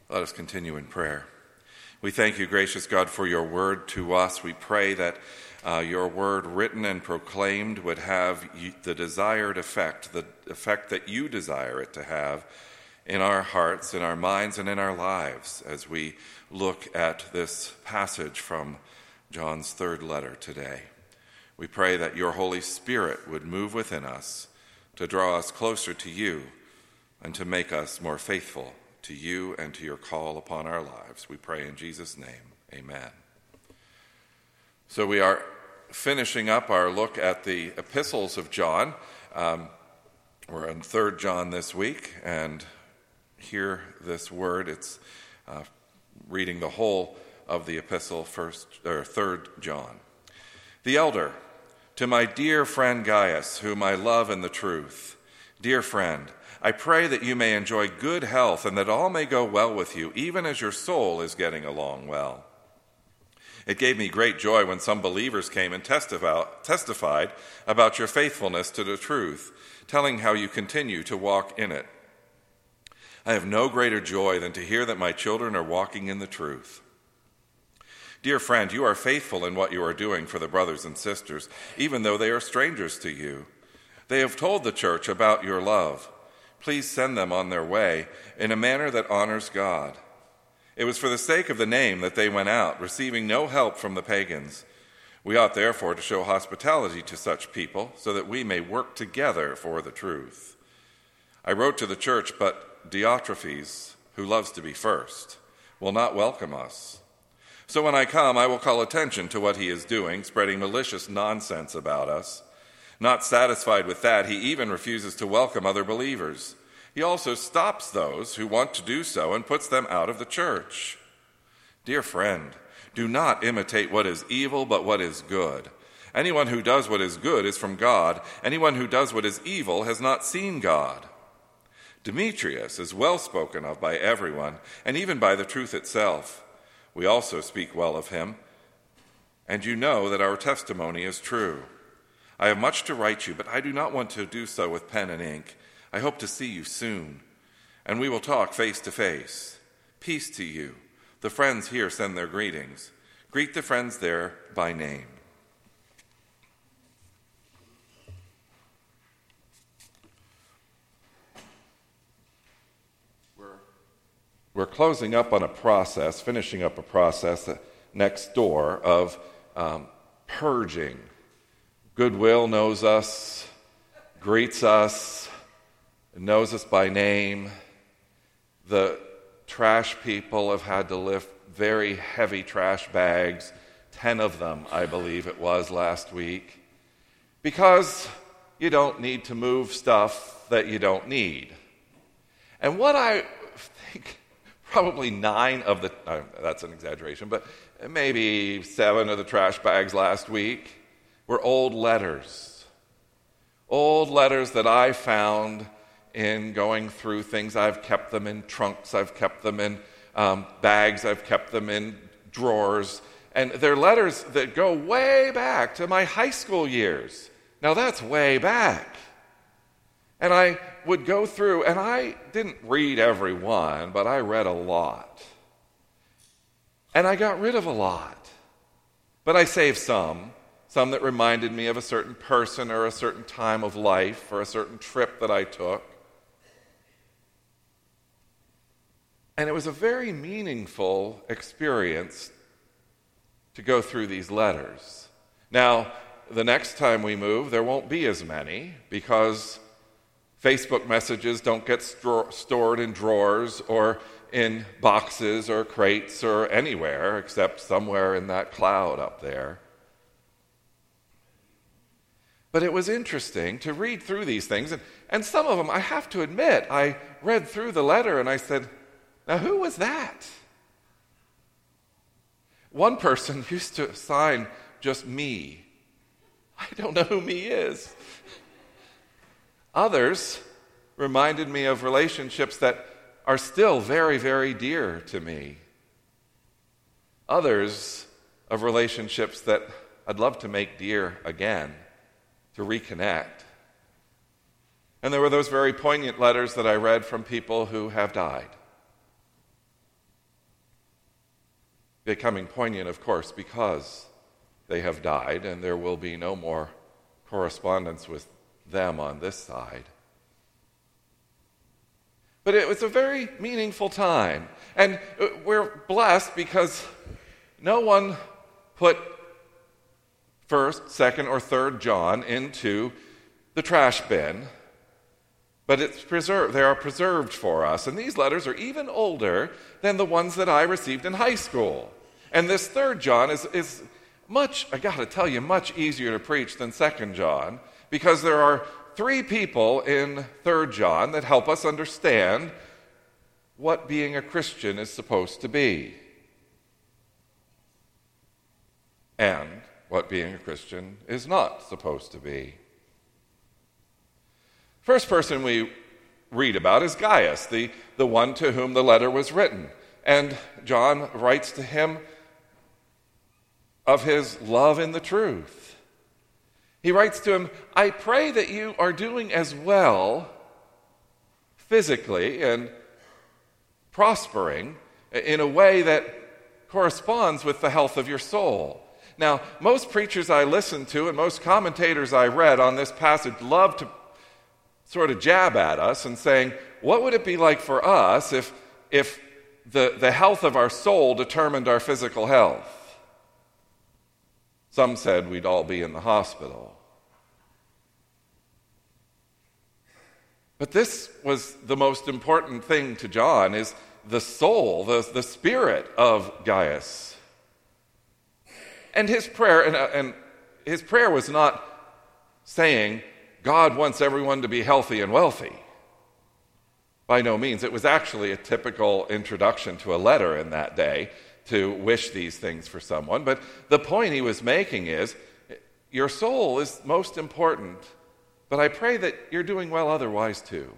Let us continue in prayer. We thank you, gracious God, for your word to us. We pray that your word written and proclaimed would have the desired effect, the effect that you desire it to have in our hearts, in our minds, and in our lives as we look at this passage from John's third letter today. We pray that your Holy Spirit would move within us to draw us closer to you and to make us more faithful to you and to your call upon our lives. We pray in Jesus' name, amen. So we are finishing up our look at the epistles of John. We're in 3rd John this week, and hear this word. It's reading the whole of the epistle, 3rd John. The elder, to my dear friend Gaius, whom I love in the truth. Dear friend, I pray that you may enjoy good health and that all may go well with you, even as your soul is getting along well. It gave me great joy when some believers came and testified about your faithfulness to the truth, telling how you continue to walk in it. I have no greater joy than to hear that my children are walking in the truth. Dear friend, you are faithful in what you are doing for the brothers and sisters, even though they are strangers to you. They have told the church about your love. Please send them on their way in a manner that honors God. It was for the sake of the name that they went out, receiving no help from the pagans. We ought therefore to show hospitality to such people so that we may work together for the truth. I wrote to the church, but Diotrephes, who loves to be first, will not welcome us. So when I come, I will call attention to what he is doing, spreading malicious nonsense about us. Not satisfied with that, he even refuses to welcome other believers. He also stops those who want to do so and puts them out of the church. Dear friend, do not imitate what is evil, but what is good. Anyone who does what is good is from God. Anyone who does what is evil has not seen God. Demetrius is well spoken of by everyone, and even by the truth itself. We also speak well of him, and you know that our testimony is true. I have much to write you, but I do not want to do so with pen and ink. I hope to see you soon, and we will talk face to face. Peace to you. The friends here send their greetings. Greet the friends there by name. We're closing up on a process, finishing up a process next door of purging. Goodwill knows us, greets us, knows us by name. The trash people have had to lift very heavy trash bags, 10 of them, I believe it was last week, because you don't need to move stuff that you don't need. And what I think, probably 9 of the, that's an exaggeration, but maybe 7 of the trash bags last week were old letters that I found in going through things. I've kept them in trunks, I've kept them in bags, I've kept them in drawers, and they're letters that go way back to my high school years. Now that's way back. And I would go through, and I didn't read every one, but I read a lot. And I got rid of a lot. But I saved some that reminded me of a certain person or a certain time of life or a certain trip that I took. And it was a very meaningful experience to go through these letters. Now, the next time we move, there won't be as many because Facebook messages don't get stored in drawers or in boxes or crates or anywhere except somewhere in that cloud up there. But it was interesting to read through these things, and some of them, I have to admit, I read through the letter and I said, now who was that? One person used to sign just me. I don't know who me is. Others reminded me of relationships that are still very, very dear to me. Others of relationships that I'd love to make dear again, to reconnect. And there were those very poignant letters that I read from people who have died. becoming poignant, of course, because they have died and there will be no more correspondence with them on this side. But it was a very meaningful time. And we're blessed because no one put 1st, 2nd, or 3rd John into the trash bin, but it's preserved. They are preserved for us. And these letters are even older than the ones that I received in high school. And this 3rd John is much, I got to tell you, much easier to preach than 2nd John, because there are 3 people in 3rd John that help us understand what being a Christian is supposed to be and what being a Christian is not supposed to be. First person we read about is Gaius, the one to whom the letter was written. And John writes to him of his love in the truth. He writes to him, I pray that you are doing as well physically and prospering in a way that corresponds with the health of your soul. Now, most preachers I listened to and most commentators I read on this passage love to sort of jab at us and saying, what would it be like for us if the health of our soul determined our physical health? Some said we'd all be in the hospital. But this was the most important thing to John, is the soul, the spirit of Gaius. And his prayer, and his prayer was not saying, God wants everyone to be healthy and wealthy. By no means. It was actually a typical introduction to a letter in that day to wish these things for someone. But the point he was making is, your soul is most important, but I pray that you're doing well otherwise too.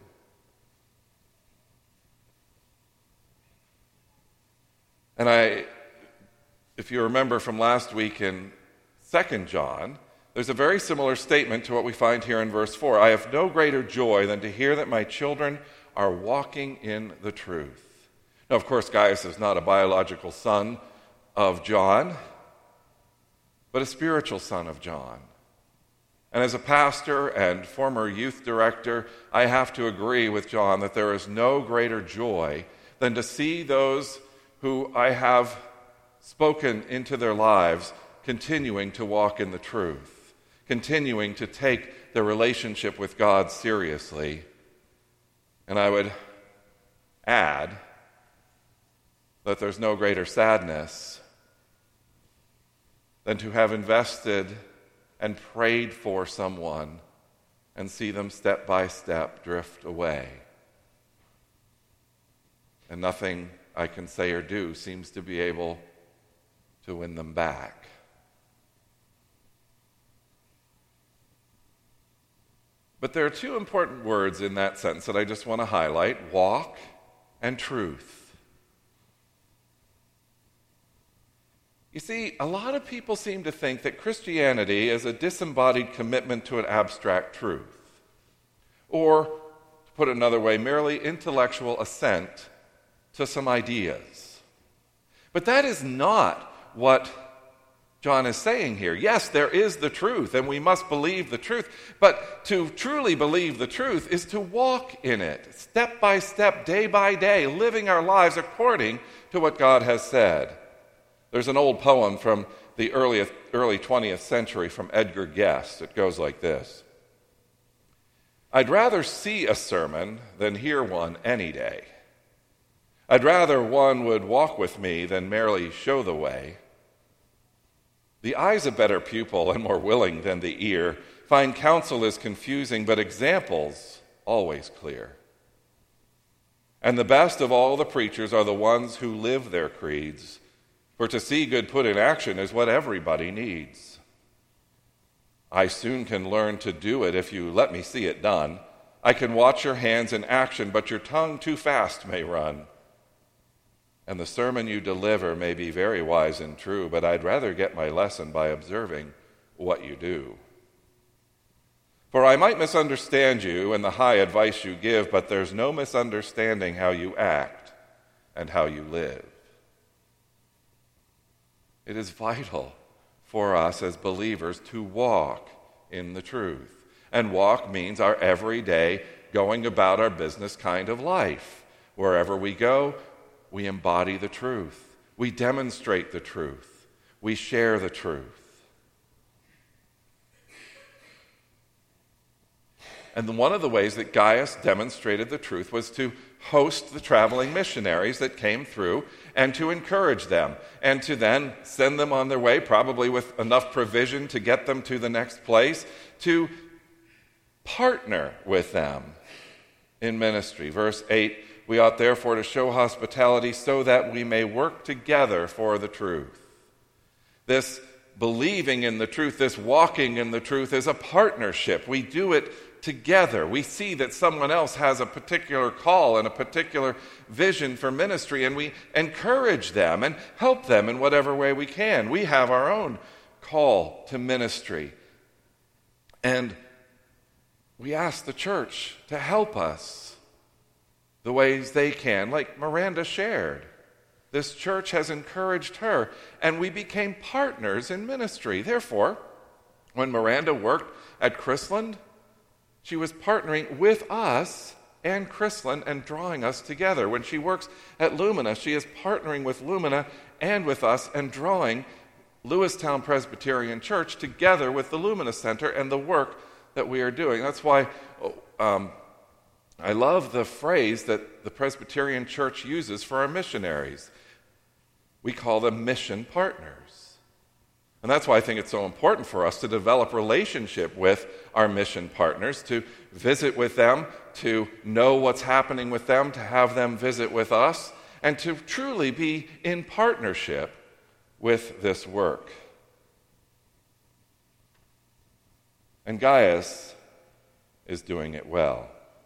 And if you remember from last week in 2 John, there's a very similar statement to what we find here in verse 4. I have no greater joy than to hear that my children are walking in the truth. Now, of course, Gaius is not a biological son of John, but a spiritual son of John. And as a pastor and former youth director, I have to agree with John that there is no greater joy than to see those who I have spoken into their lives continuing to walk in the truth, continuing to take their relationship with God seriously. And I would add that there's no greater sadness than to have invested and prayed for someone and see them step by step drift away. And nothing I can say or do seems to be able to win them back. But there are 2 important words in that sentence that I just want to highlight: walk and truth. You see, a lot of people seem to think that Christianity is a disembodied commitment to an abstract truth, or, to put it another way, merely intellectual assent to some ideas. But that is not what John is saying here. Yes, there is the truth, and we must believe the truth, but to truly believe the truth is to walk in it, step by step, day by day, living our lives according to what God has said. There's an old poem from the early 20th century from Edgar Guest. It goes like this: I'd rather see a sermon than hear one any day. I'd rather one would walk with me than merely show the way. The eye's a better pupil and more willing than the ear. Fine counsel is confusing, but examples always clear. And the best of all the preachers are the ones who live their creeds, for to see good put in action is what everybody needs. I soon can learn to do it if you let me see it done. I can watch your hands in action, but your tongue too fast may run. And the sermon you deliver may be very wise and true, but I'd rather get my lesson by observing what you do. For I might misunderstand you and the high advice you give, but there's no misunderstanding how you act and how you live. It is vital for us as believers to walk in the truth. And walk means our everyday going about our business kind of life. Wherever we go, we embody the truth. We demonstrate the truth. We share the truth. And one of the ways that Gaius demonstrated the truth was to host the traveling missionaries that came through and to encourage them and to then send them on their way, probably with enough provision to get them to the next place, to partner with them in ministry. Verse 8, we ought therefore to show hospitality so that we may work together for the truth. This believing in the truth, this walking in the truth is a partnership. We do it together. We see that someone else has a particular call and a particular vision for ministry, and we encourage them and help them in whatever way we can. We have our own call to ministry, and we ask the church to help us the ways they can, like Miranda shared. This church has encouraged her, and we became partners in ministry. Therefore, when Miranda worked at Chrisland, she was partnering with us and Chrisland and drawing us together. When she works at Lumina, she is partnering with Lumina and with us and drawing Lewistown Presbyterian Church together with the Lumina Center and the work that we are doing. That's why I love the phrase that the Presbyterian Church uses for our missionaries. We call them mission partners. And that's why I think it's so important for us to develop relationship with our mission partners, to visit with them, to know what's happening with them, to have them visit with us, and to truly be in partnership with this work. And Gaius is doing it well.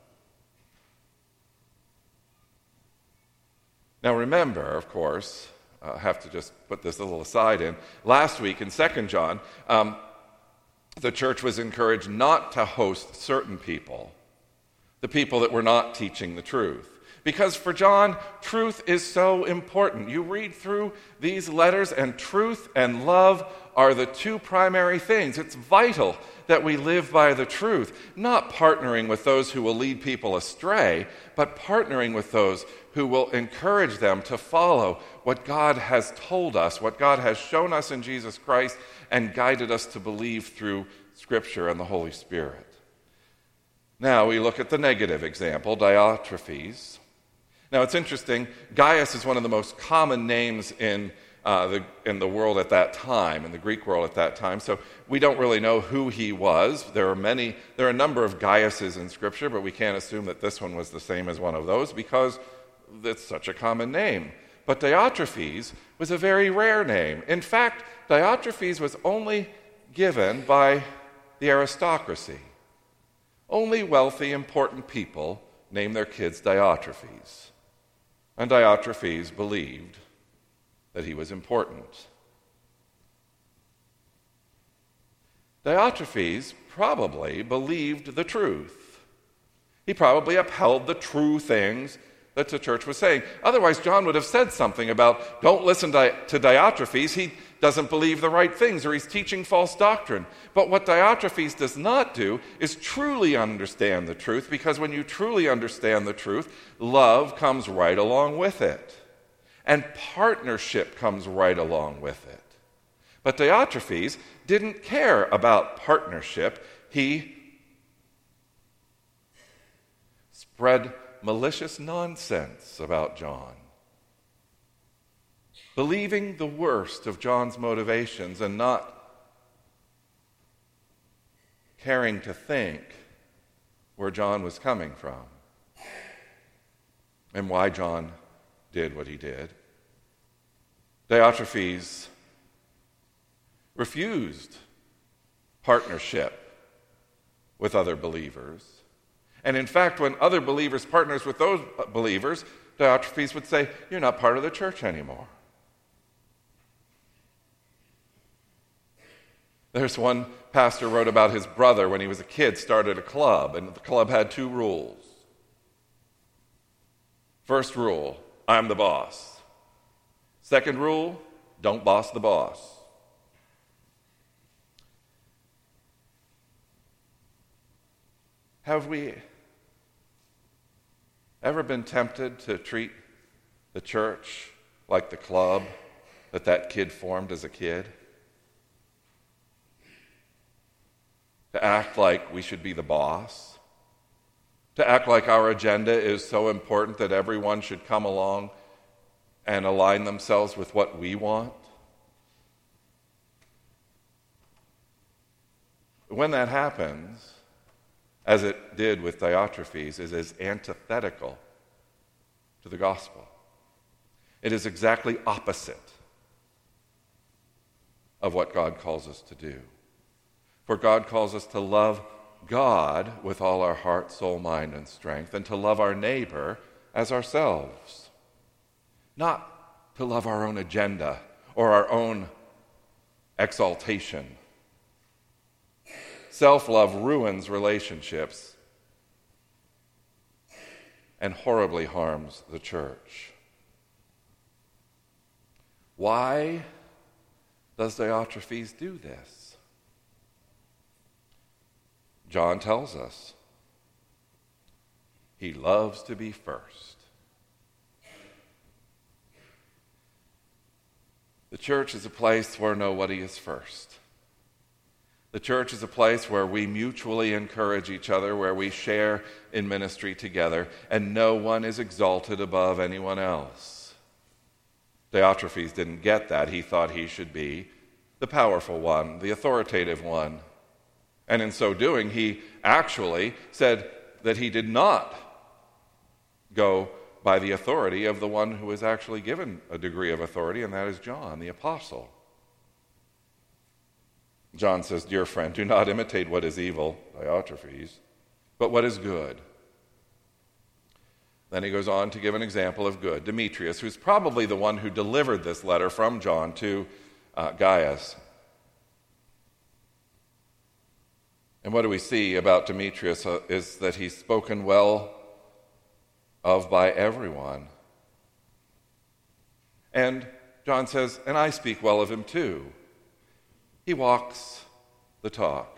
Now remember, of course, I have to just put this little aside in. Last week in 2 John, the church was encouraged not to host certain people, the people that were not teaching the truth. Because for John, truth is so important. You read through these letters, and truth and love are the two primary things. It's vital that we live by the truth, not partnering with those who will lead people astray, but partnering with those who will encourage them to follow what God has told us, what God has shown us in Jesus Christ, and guided us to believe through Scripture and the Holy Spirit. Now we look at the negative example, Diotrephes. Now it's interesting, Gaius is one of the most common names in the world at that time, in the Greek world at that time, so we don't really know who he was. There are a number of Gaiuses in Scripture, but we can't assume that this one was the same as one of those because it's such a common name. But Diotrephes was a very rare name. In fact, Diotrephes was only given by the aristocracy. Only wealthy, important people named their kids Diotrephes. And Diotrephes believed that he was important. Diotrephes probably believed the truth. He probably upheld the true things that the church was saying. Otherwise, John would have said something about, don't listen to Diotrephes, he doesn't believe the right things, or he's teaching false doctrine. But what Diotrephes does not do is truly understand the truth, because when you truly understand the truth, love comes right along with it. And partnership comes right along with it. But Diotrephes didn't care about partnership. He spread malicious nonsense about John, believing the worst of John's motivations and not caring to think where John was coming from and why John did what he did. Diotrephes refused partnership with other believers. And in fact, when other believers partners with those believers, Diotrephes would say, you're not part of the church anymore. There's one pastor wrote about his brother when he was a kid, started a club, and the club had 2 rules. First rule, I'm the boss. Second rule, Don't boss the boss. Have we ever been tempted to treat the church like the club that kid formed as a kid? To act like we should be the boss? To act like our agenda is so important that everyone should come along and align themselves with what we want? When that happens, as it did with Diotrephes, it is antithetical to the gospel. It is exactly opposite of what God calls us to do. For God calls us to love God with all our heart, soul, mind, and strength, and to love our neighbor as ourselves. Not to love our own agenda or our own exaltation. Self-love ruins relationships and horribly harms the church. Why does Diotrephes do this? John tells us he loves to be first. The church is a place where nobody is first. The church is a place where we mutually encourage each other, where we share in ministry together, and no one is exalted above anyone else. Diotrephes didn't get that. He thought he should be the powerful one, the authoritative one. And in so doing, he actually said that he did not go by the authority of the one who was actually given a degree of authority, and that is John, the apostle. John says, "Dear friend, do not imitate what is evil, Diotrephes, but what is good." Then he goes on to give an example of good. Demetrius, who's probably the one who delivered this letter from John to Gaius. And what do we see about Demetrius is that he's spoken well of by everyone. And John says, and I speak well of him too. He walks the talk.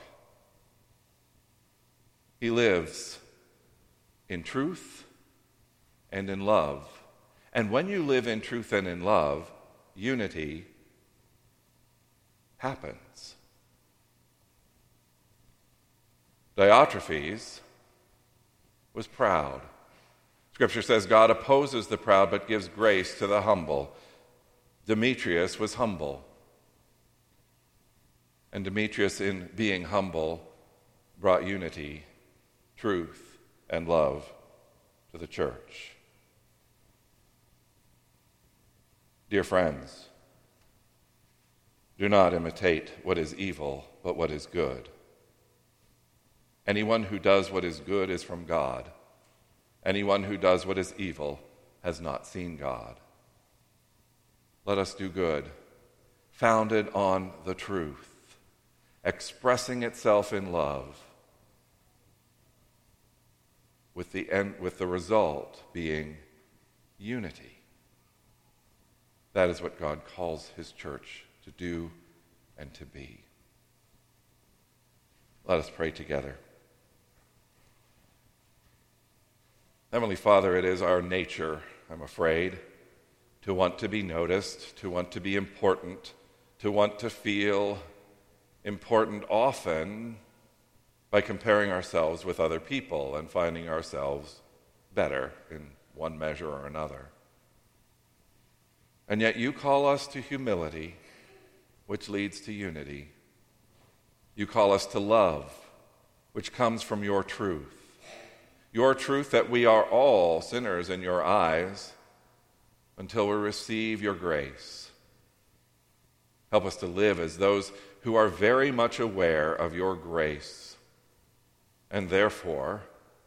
He lives in truth and in love. And when you live in truth and in love, unity happens. Diotrephes was proud. Scripture says God opposes the proud but gives grace to the humble. Demetrius was humble. And Demetrius, in being humble, brought unity, truth, and love to the church. Dear friends, do not imitate what is evil, but what is good. Anyone who does what is good is from God. Anyone who does what is evil has not seen God. Let us do good, founded on the truth, expressing itself in love, with the result being unity. That is what God calls his church to do and to be. Let us pray together. Heavenly Father, it is our nature, I'm afraid, to want to be noticed, to want to be important, to want to feel important often by comparing ourselves with other people and finding ourselves better in one measure or another. And yet you call us to humility, which leads to unity. You call us to love, which comes from your truth. Your truth that we are all sinners in your eyes until we receive your grace. Help us to live as those who are very much aware of your grace and therefore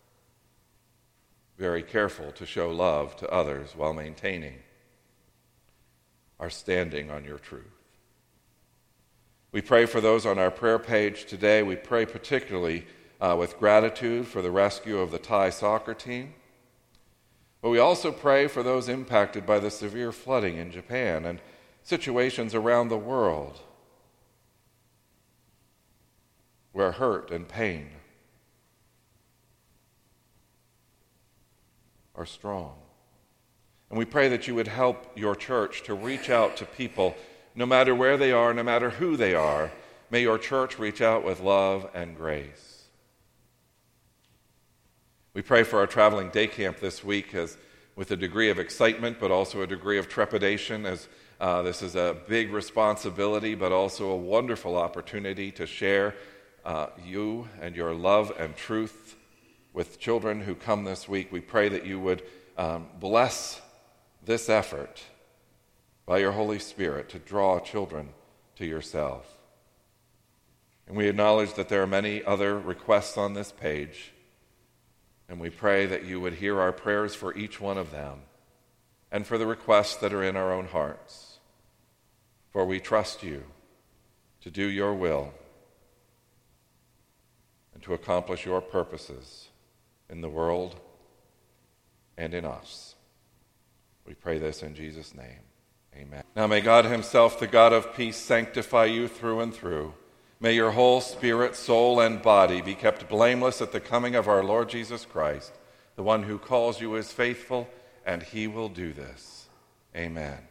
very careful to show love to others while maintaining our standing on your truth. We pray for those on our prayer page today. We pray particularly with gratitude for the rescue of the Thai soccer team. But we also pray for those impacted by the severe flooding in Japan and situations around the world where hurt and pain are strong. And we pray that you would help your church to reach out to people, no matter where they are, no matter who they are. May your church reach out with love and grace. We pray for our traveling day camp this week with a degree of excitement, but also a degree of trepidation, as this is a big responsibility, but also a wonderful opportunity to share you and your love and truth with children who come this week. We pray that you would bless this effort by your Holy Spirit to draw children to yourself. And we acknowledge that there are many other requests on this page, and we pray that you would hear our prayers for each one of them and for the requests that are in our own hearts. For we trust you to do your will and to accomplish your purposes in the world and in us. We pray this in Jesus' name. Amen. Now may God himself, the God of peace, sanctify you through and through. May your whole spirit, soul, and body be kept blameless at the coming of our Lord Jesus Christ. The one who calls you is faithful, and he will do this. Amen.